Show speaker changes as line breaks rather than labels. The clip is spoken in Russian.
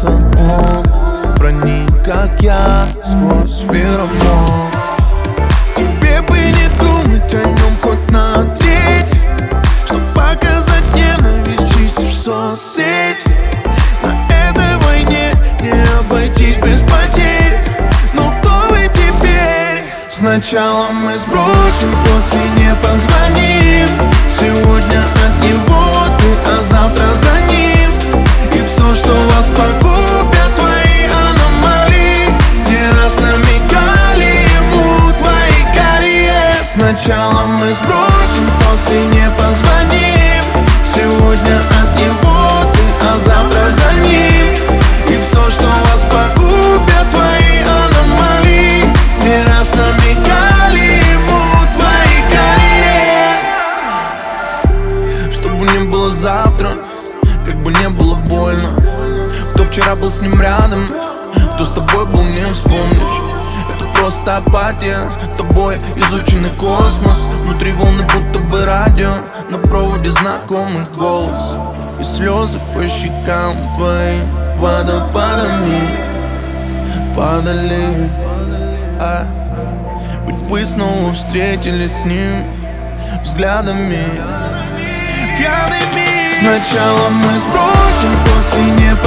это он. Проник, как я, сквозь феромон. Тебе бы не думать о нем хоть на треть, чтоб показать ненависть, чистишь соцсеть. На этой войне не обойтись без потерь. Но кто вы теперь? Сначала мы сбросим, после не позвоним. Сегодня от него ты, а завтра за ним. И в то, что вас погубят твои аномалии, не раз намекали ему твои карьеры. Сначала мы сбросим, после не позвоним. Сегодня от него ты, а завтра за ним. И в то, что вас погубят твои аномалии, не раз намекали ему твои карьеры. Чтобы не было завтра, как бы не было больно. Кто вчера был с ним рядом, кто с тобой был, не вспомнишь. Это просто апатия, тобой изученный космос. Внутри волны будто бы радио, на проводе знакомый голос. И слезы по щекам твоим водопадами падали. Ведь вы снова встретились с ним взглядами пьяными. Сначала мы сбросим, после не